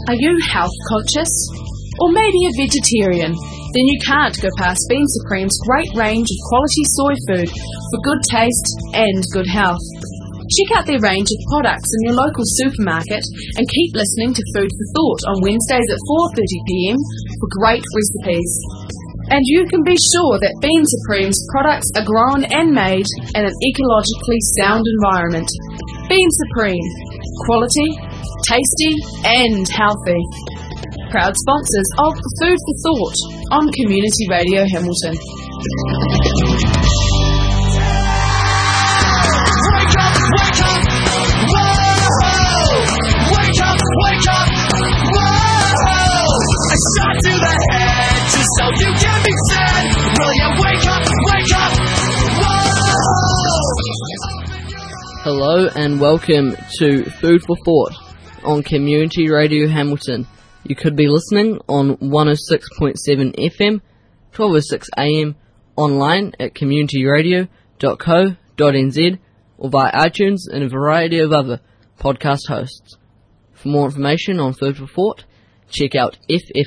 Are you health conscious? Or maybe a vegetarian? Then you can't go past Bean Supreme's great range of quality soy food for good taste and good health. Check out their range of products in your local supermarket and keep listening to Food for Thought on Wednesdays at 4:30pm for great recipes. And you can be sure that Bean Supreme's products are grown and made in an ecologically sound environment. Bean Supreme. Quality, tasty and healthy. Proud sponsors of Food for Thought on Community Radio Hamilton. Wake up, whoa! Wake up, whoa! A shot to the head just so you can be fed. Will you wake up, whoa! Hello and welcome to Food for Thought on Community Radio Hamilton. You could be listening on 106.7 FM, 12:06 AM, online at communityradio.co.nz or via iTunes and a variety of other podcast hosts. For more information on Food for Thought, check out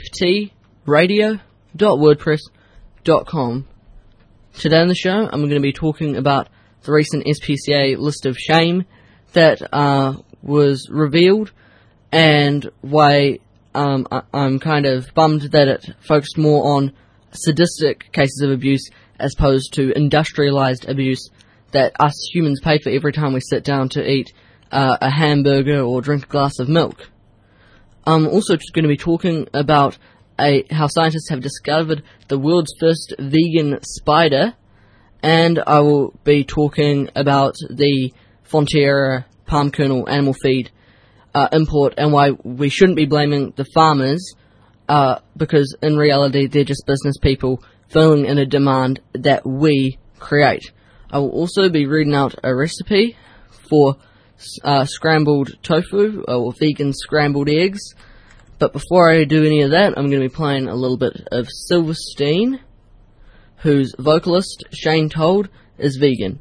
fftradio.wordpress.com. Today on the show, I'm going to be talking about the recent SPCA list of shame that was revealed and why I'm kind of bummed that it focused more on sadistic cases of abuse as opposed to industrialized abuse that us humans pay for every time we sit down to eat a hamburger or drink a glass of milk. I'm also just going to be talking about how scientists have discovered the world's first vegan spider, and I will be talking about the Fonterra palm kernel animal feed import and why we shouldn't be blaming the farmers because in reality they're just business people filling in a demand that we create. I will also be reading out a recipe for scrambled tofu or vegan scrambled eggs, but before I do any of that I'm going to be playing a little bit of Silverstein, whose vocalist Shane Told is vegan.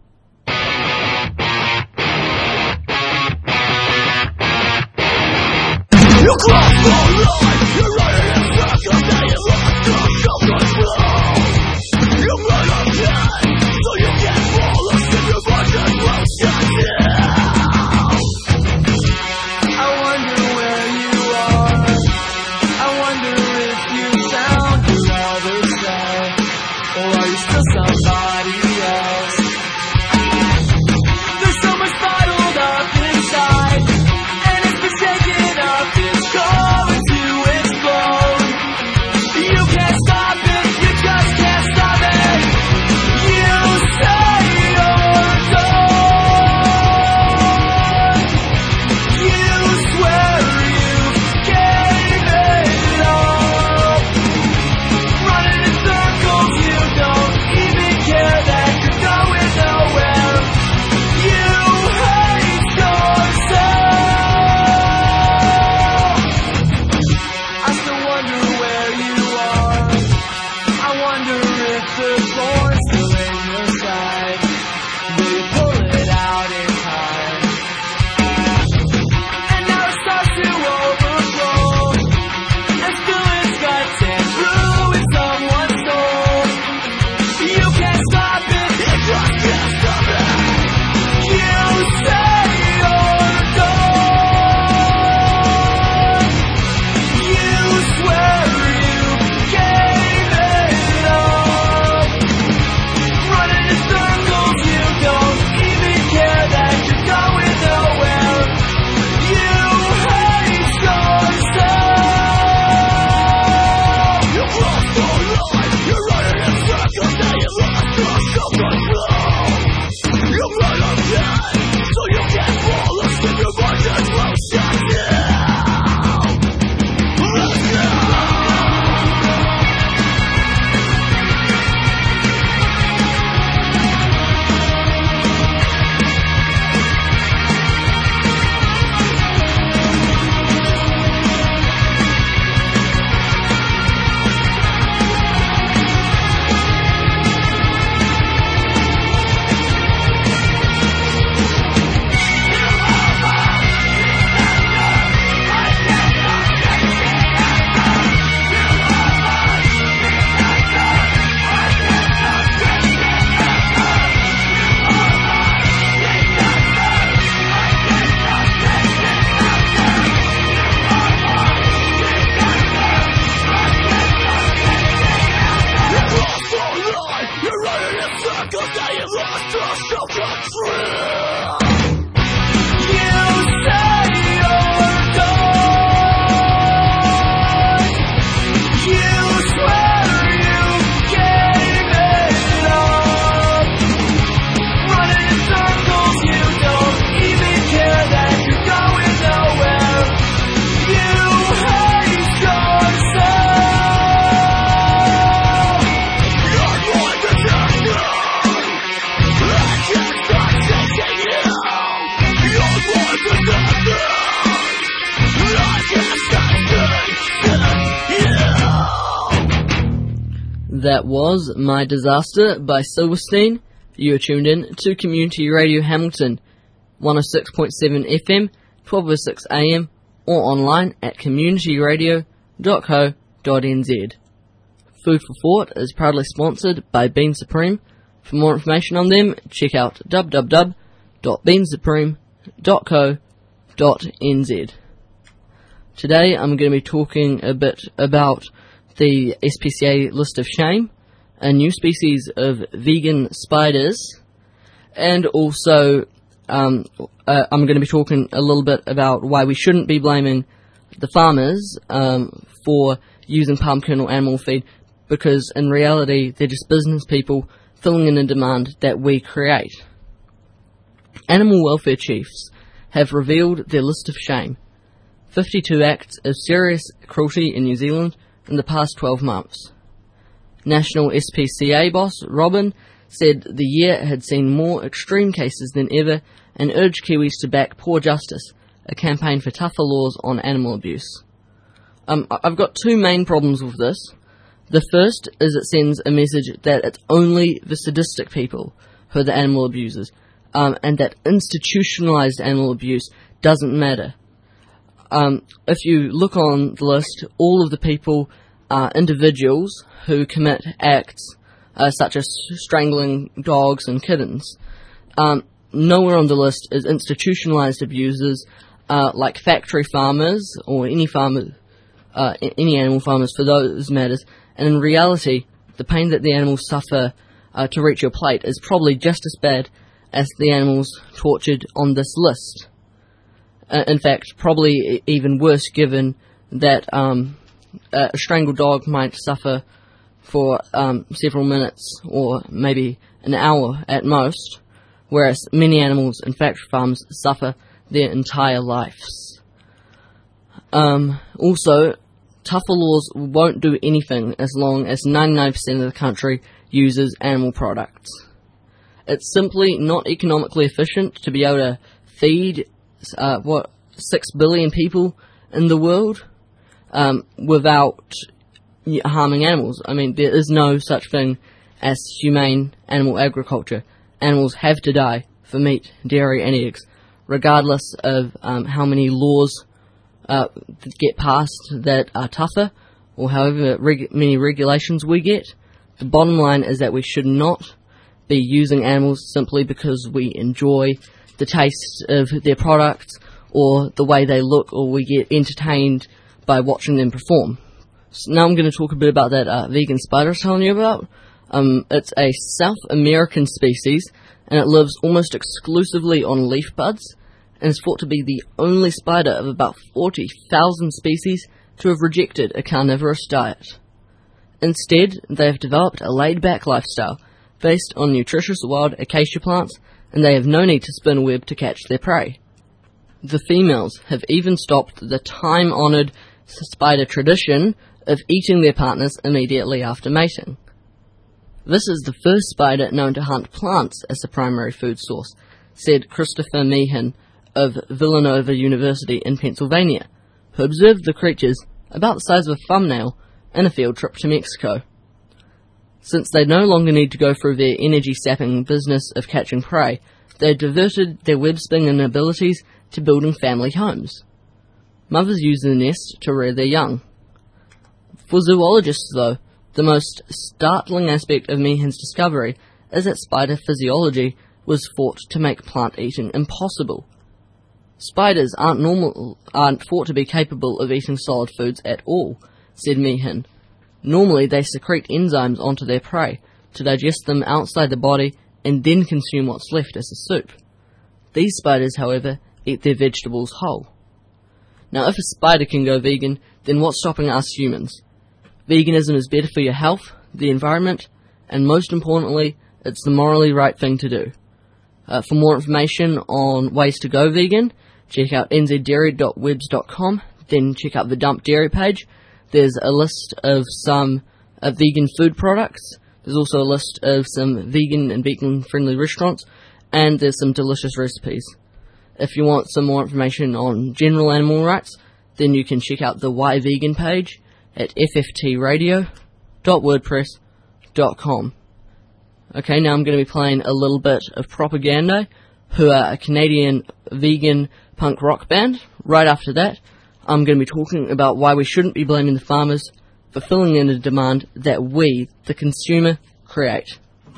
You cross the line, you're running in back, and now you lost your self-control. You murder dead, so you can fall asleep, your budget will shut down. I wonder where you are, I wonder if you found your other self, or are you still somebody else? you're running in circles, now you lost your self-control. You say you're gone. You swear you gave it up. Running in circles, you don't even care that you're going nowhere. You hate yourself. You're more deception. I can't stop chasing you. You're more deception. I can't stop chasing you. That was My Disaster by Silverstein. You are tuned in to Community Radio Hamilton, 106.7 FM, 12:06 AM, or online at communityradio.co.nz. Food for Thought is proudly sponsored by Bean Supreme. For more information on them, check out www.beansupreme.co.nz. Today I'm going to be talking a bit about the SPCA list of shame, a new species of vegan spiders, and also I'm going to be talking a little bit about why we shouldn't be blaming the farmers for using palm kernel animal feed, because in reality they're just business people filling in a demand that we create. Animal welfare chiefs have revealed their list of shame. 52 acts of serious cruelty in New Zealand in the past 12 months. National SPCA boss Robin said the year had seen more extreme cases than ever and urged Kiwis to back Poor Justice, a campaign for tougher laws on animal abuse. I've got two main problems with this. The first is it sends a message that it's only the sadistic people who are the animal abusers, and that institutionalized animal abuse doesn't matter. If you look on the list, all of the people are individuals who commit acts such as strangling dogs and kittens. Nowhere on the list is institutionalized abusers like factory farmers or any farmer, any animal farmers for those matters. And in reality, the pain that the animals suffer to reach your plate is probably just as bad as the animals tortured on this list. In fact, probably even worse, given that a strangled dog might suffer for several minutes or maybe an hour at most, whereas many animals in factory farms suffer their entire lives. Also, tougher laws won't do anything as long as 99% of the country uses animal products. It's simply not economically efficient to be able to feed 6 billion people in the world without harming animals. I mean, there is no such thing as humane animal agriculture. Animals have to die for meat, dairy and eggs, regardless of how many laws get passed that are tougher or however many regulations we get. The bottom line is that we should not be using animals simply because we enjoy the taste of their products or the way they look, or we get entertained by watching them perform. So now I'm going to talk a bit about that vegan spider I was telling you about. It's a South American species, and it lives almost exclusively on leaf buds, and is thought to be the only spider of about 40,000 species to have rejected a carnivorous diet. Instead, they have developed a laid-back lifestyle based on nutritious wild acacia plants, and they have no need to spin a web to catch their prey. The females have even stopped the time-honoured spider tradition of eating their partners immediately after mating. This is the first spider known to hunt plants as the primary food source, said Christopher Meehan of Villanova University in Pennsylvania, who observed the creatures about the size of a thumbnail in a field trip to Mexico. Since they no longer need to go through their energy-sapping business of catching prey, they diverted their web-spinning abilities to building family homes. Mothers use the nest to rear their young. For zoologists, though, the most startling aspect of Meehan's discovery is that spider physiology was thought to make plant eating impossible. Spiders aren't thought to be capable of eating solid foods at all, said Meehan. Normally they secrete enzymes onto their prey, to digest them outside the body and then consume what's left as a soup. These spiders, however, eat their vegetables whole. Now, if a spider can go vegan, then what's stopping us humans? Veganism is better for your health, the environment, and most importantly, it's the morally right thing to do. For more information on ways to go vegan, check out nzdairy.webs.com, then check out the Dump Dairy page. There's a list of some vegan food products. There's also a list of some vegan and vegan-friendly restaurants, and there's some delicious recipes. If you want some more information on general animal then you can check out the Why Vegan page at fftradio.wordpress.com. Okay, now I'm going to be playing a little bit of Propaganda, who are a Canadian vegan punk rock band. Right after that, I'm going to be talking about why we shouldn't be blaming the farmers for filling in a demand that we, the consumer, create.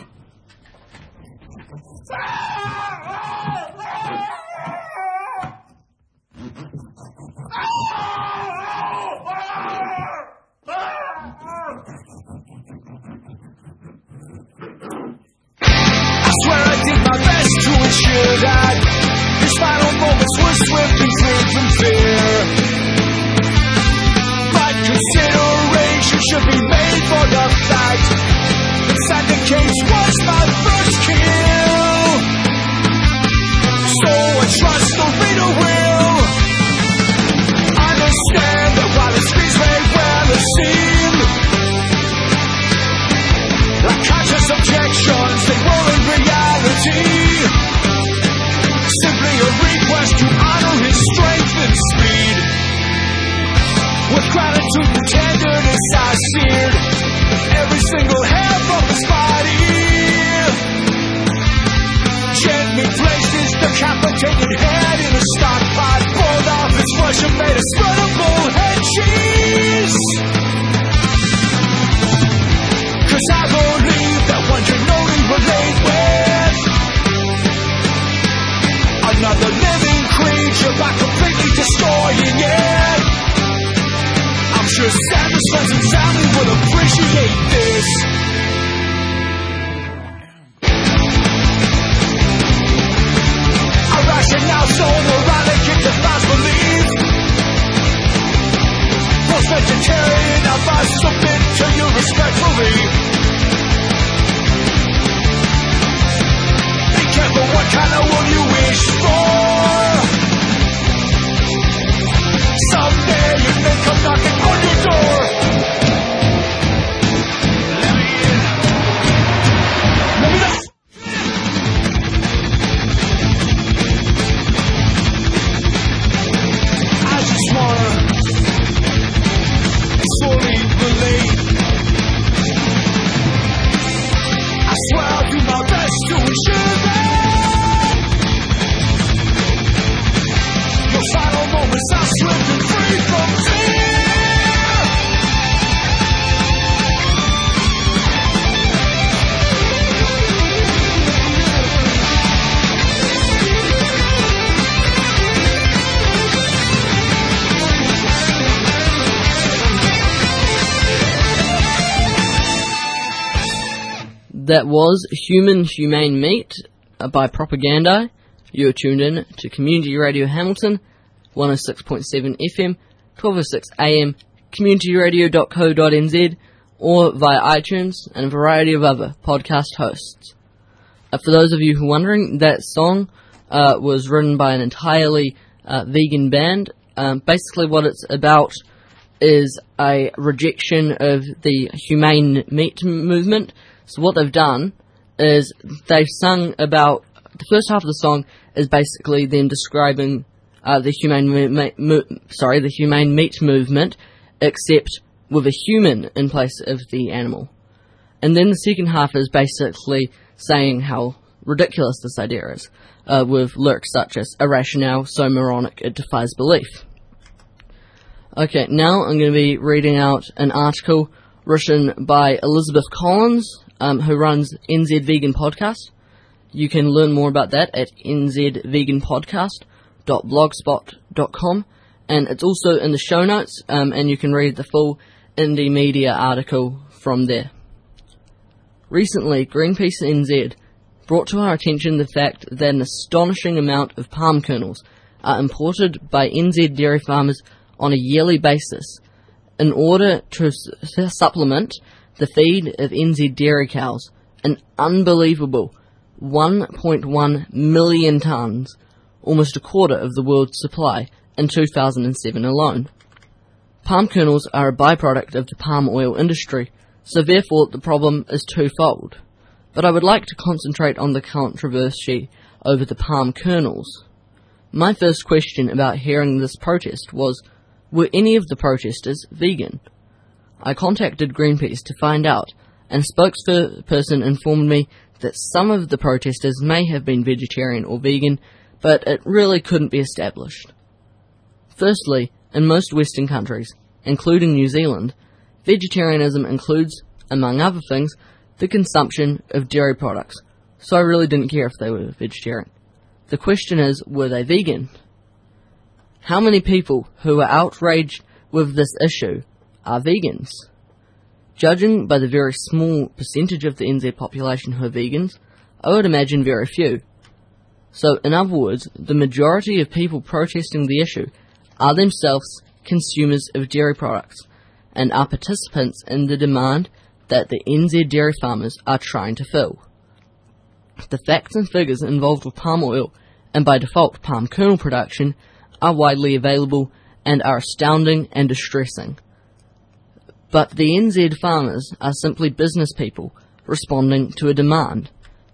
To ensure that his final moments were swiftly free from fear. But consideration should be made for the fact that Santa Case was my first kill. So I trust the reader will understand that while his speech may well have seemed like conscious objections, they were in reality simply a request to honor his strength and speed. With gratitude and tenderness I seared every single hair from his body. Gently placed his decapitated head in a stock pot, pulled off his flesh and made a spreadable head cheese. 'Cause I believe that one can only relate with another living creature by completely destroying it. I'm sure Santa's friends and family will appreciate this. A rationale so moronic it defies belief. Post-vegetarian, I must submit to you respectfully. Be careful what kind of world you wish for. Someday you may come knocking on your door. Let me in. Maybe that's I just wanna slowly relate. I swear I'll do my best to ensure that your final moments are swift and free from fear. That was Humane Meat by Propaganda. You're tuned in to Community Radio Hamilton, 106.7 FM, 1206 AM, communityradio.co.nz, or via iTunes and a variety of other podcast hosts. For those of you who are wondering, that song was written by an entirely vegan band. Basically what it's about is a rejection of the humane meat movement. So what they've done is they've sung about, the first half of the song is basically them describing the humane meat movement, except with a human in place of the animal. And then the second half is basically saying how ridiculous this idea is, with lyrics such as, a rationale so moronic it defies belief. Okay, now I'm going to be reading out an article written by Elizabeth Collins, who runs NZ Vegan Podcast. You can learn more about that at nzveganpodcast.blogspot.com, and it's also in the show notes, and you can read the full Indie Media article from there. Recently, Greenpeace NZ brought to our attention the fact that an astonishing amount of palm kernels are imported by NZ dairy farmers on a yearly basis in order to supplement the feed of NZ dairy cows, an unbelievable 1.1 million tonnes, almost a quarter of the world's supply in 2007 alone. Palm kernels are a byproduct of the palm oil industry, so therefore the problem is twofold. But I would like to concentrate on the controversy over the palm kernels. My first question about hearing this protest was, were any of the protesters vegan? I contacted Greenpeace to find out, and a spokesperson informed me that some of the protesters may have been vegetarian or vegan, but it really couldn't be established. Firstly, in most Western countries, including New Zealand, vegetarianism includes, among other things, the consumption of dairy products, so I really didn't care if they were vegetarian. The question is, were they vegan? How many people who are outraged with this issue are vegans? Judging by the very small percentage of the NZ population who are vegans, I would imagine very few. So, in other words, the majority of people protesting the issue are themselves consumers of dairy products and are participants in the demand that the NZ dairy farmers are trying to fill. The facts and figures involved with palm oil, and by default palm kernel production, are widely available and are astounding and distressing. But the NZ farmers are simply business people responding to a demand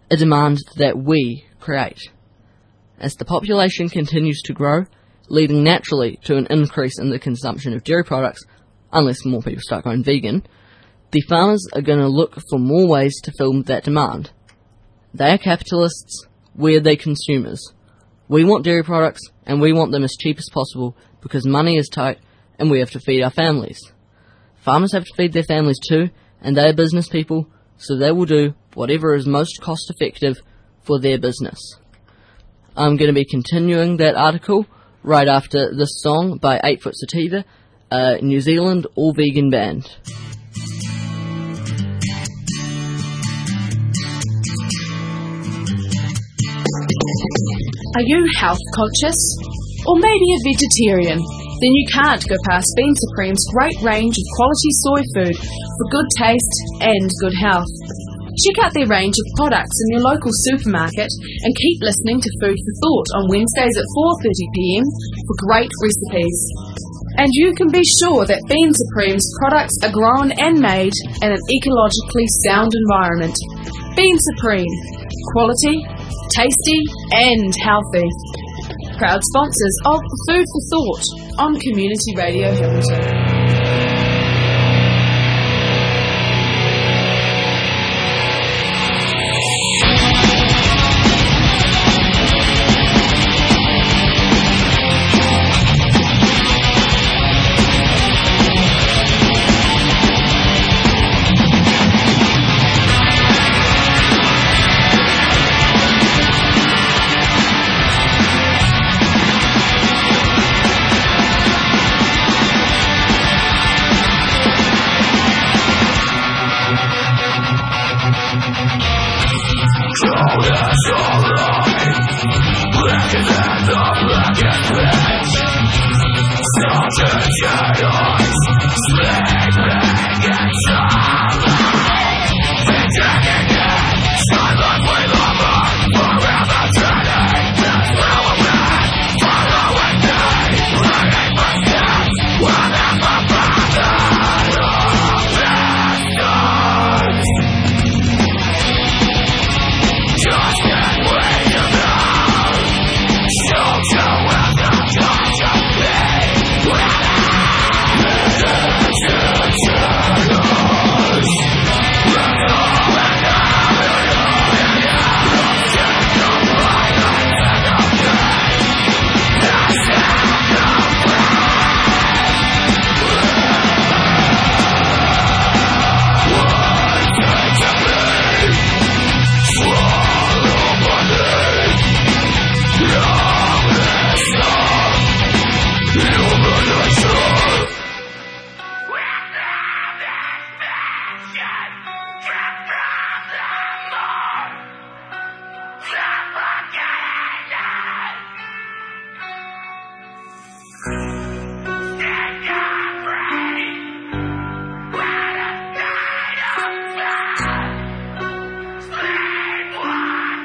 that we create. As the population continues to grow, leading naturally to an increase in the consumption of dairy products, unless more people start going vegan, the farmers are going to look for more ways to fill that demand. They are capitalists, we are their consumers. We want dairy products, and we want them as cheap as possible because money is tight and we have to feed our families. Farmers have to feed their families too, and they are business people, so they will do whatever is most cost effective for their business. I'm going to be continuing that article right after this song by 8 Foot Sativa, a New Zealand all-vegan band. Are you health conscious? Or maybe a vegetarian? Then you can't go past Bean Supreme's great range of quality soy food for good taste and good health. Check out their range of products in your local supermarket and keep listening to Food for Thought on Wednesdays at 4:30pm for great recipes. And you can be sure that Bean Supreme's products are grown and made in an ecologically sound environment. Bean Supreme. Quality, tasty and healthy. Proud sponsors of Food for Thought on Community Radio Hamilton.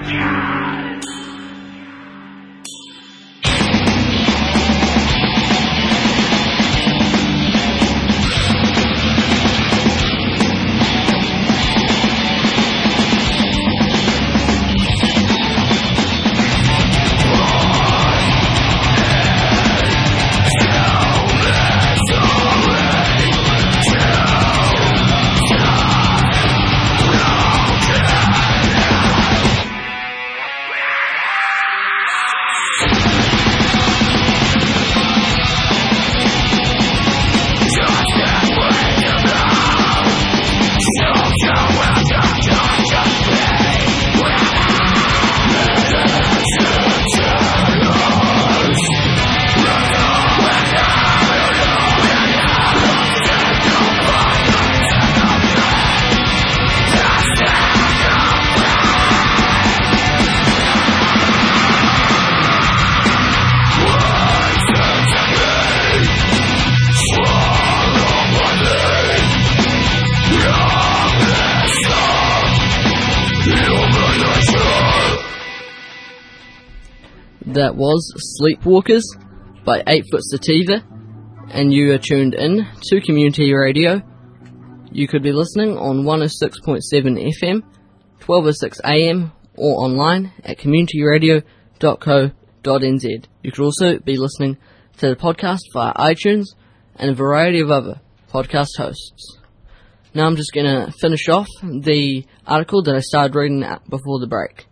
That was Sleepwalkers by 8 Foot Sativa, and you are tuned in to Community Radio. You could be listening on 106.7 FM, 12:06 AM, or online at communityradio.co.nz. You could also be listening to the podcast via iTunes and a variety of other podcast hosts. Now I'm just going to finish off the article that I started reading before the break.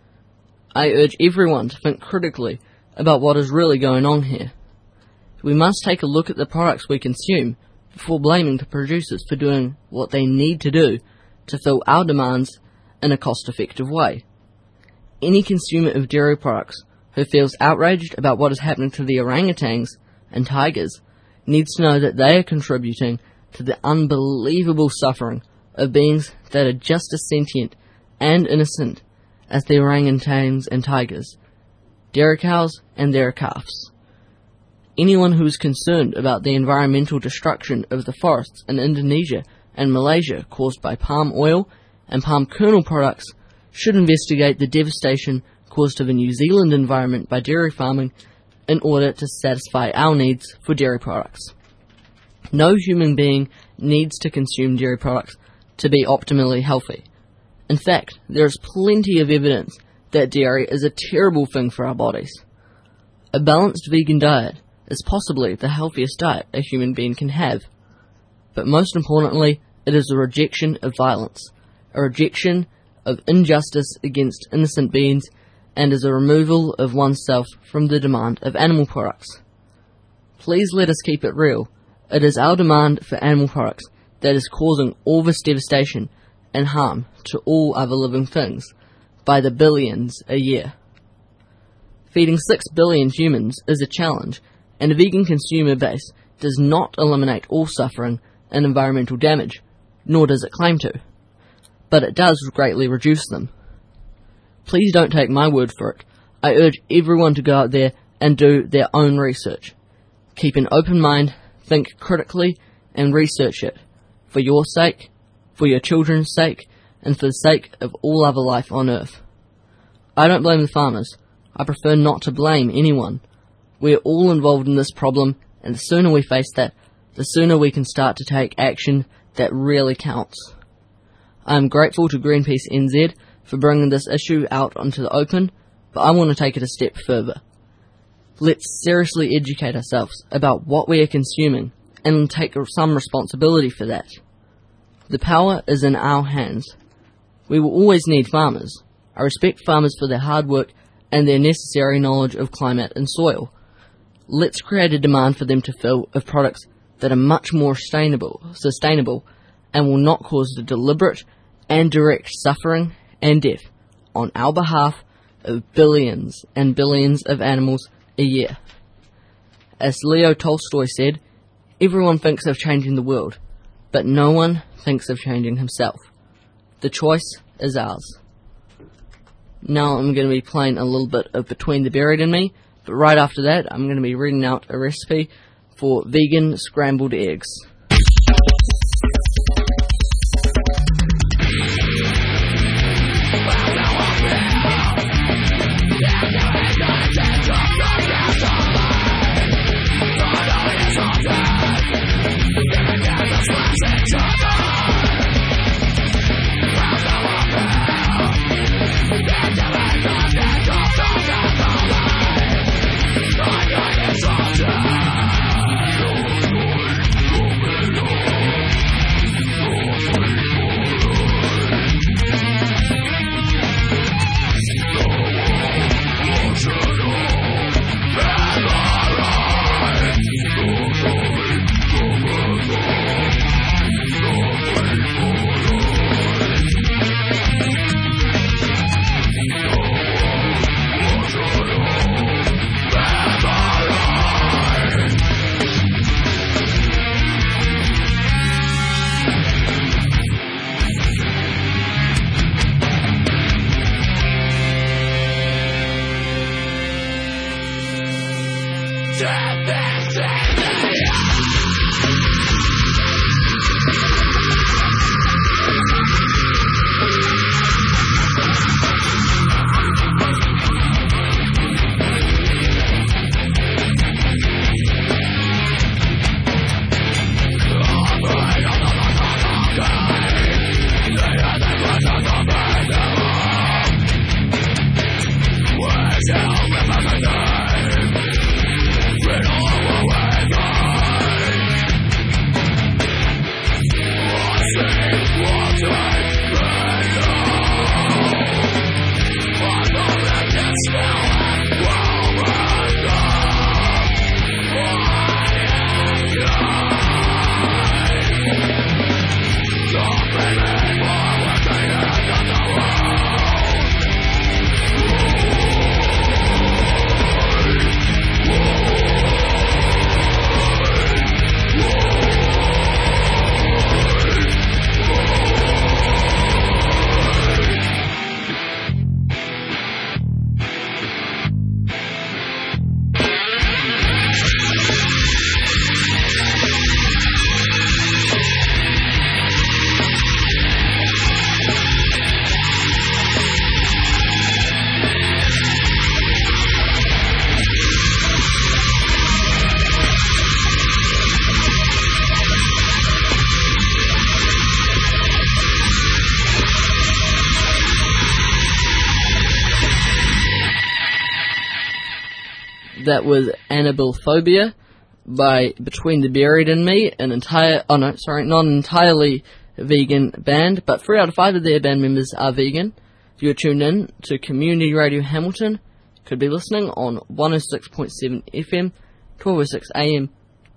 I urge everyone to think critically about what is really going on here. We must take a look at the products we consume before blaming the producers for doing what they need to do to fill our demands in a cost-effective way. Any consumer of dairy products who feels outraged about what is happening to the orangutans and tigers needs to know that they are contributing to the unbelievable suffering of beings that are just as sentient and innocent as the orangutans and tigers, dairy cows and their calves. Anyone who is concerned about the environmental destruction of the forests in Indonesia and Malaysia caused by palm oil and palm kernel products should investigate the devastation caused to the New Zealand environment by dairy farming in order to satisfy our needs for dairy products. No human being needs to consume dairy products to be optimally healthy. In fact, there is plenty of evidence that dairy is a terrible thing for our bodies. A balanced vegan diet is possibly the healthiest diet a human being can have. But most importantly, it is a rejection of violence, a rejection of injustice against innocent beings, and is a removal of oneself from the demand of animal products. Please let us keep it real. It is our demand for animal products that is causing all this devastation and harm to all other living things by the billions a year. Feeding 6 billion humans is a challenge, and a vegan consumer base does not eliminate all suffering and environmental damage, nor does it claim to, but it does greatly reduce them. Please don't take my word for it. I urge everyone to go out there and do their own research. Keep an open mind, think critically, and research it, for your sake, for your children's sake, and for the sake of all other life on Earth. I don't blame the farmers. I prefer not to blame anyone. We are all involved in this problem, and the sooner we face that, the sooner we can start to take action that really counts. I am grateful to Greenpeace NZ for bringing this issue out onto the open, but I want to take it a step further. Let's seriously educate ourselves about what we are consuming, and take some responsibility for that. The power is in our hands. We will always need farmers. I respect farmers for their hard work and their necessary knowledge of climate and soil. Let's create a demand for them to fill of products that are much more sustainable and will not cause the deliberate and direct suffering and death on our behalf of billions and billions of animals a year. As Leo Tolstoy said, everyone thinks of changing the world, but no one thinks of changing himself. The choice is ours. Now I'm going to be playing a little bit of Between the Buried and Me, but right after that I'm going to be reading out a recipe for vegan scrambled eggs. That was Anabilphobia by Between the Buried and Me, not entirely vegan band, but 3 out of 5 of their band members are vegan. If you're tuned in to Community Radio Hamilton, you could be listening on 106.7 FM, 1206 AM,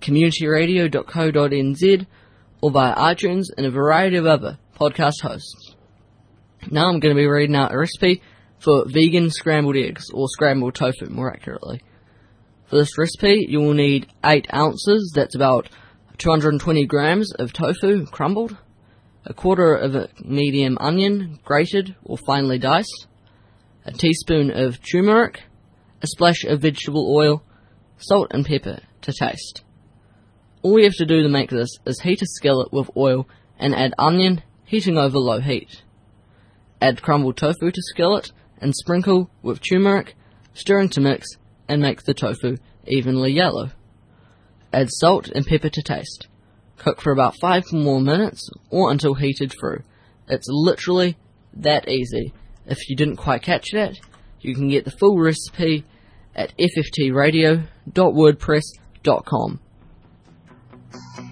communityradio.co.nz, or via iTunes and a variety of other podcast hosts. Now I'm going to be reading out a recipe for vegan scrambled eggs, or scrambled tofu more accurately. For this recipe, you will need 8 ounces, that's about 220 grams of tofu crumbled, a quarter of a medium onion, grated or finely diced, a teaspoon of turmeric, a splash of vegetable oil, salt and pepper to taste. All you have to do to make this is heat a skillet with oil and add onion, heating over low heat. Add crumbled tofu to skillet and sprinkle with turmeric, stirring to mix, and make the tofu evenly yellow. Add salt and pepper to taste. Cook for about 5 more minutes or until heated through. It's literally that easy. If you didn't quite catch that, you can get the full recipe at fftradio.wordpress.com.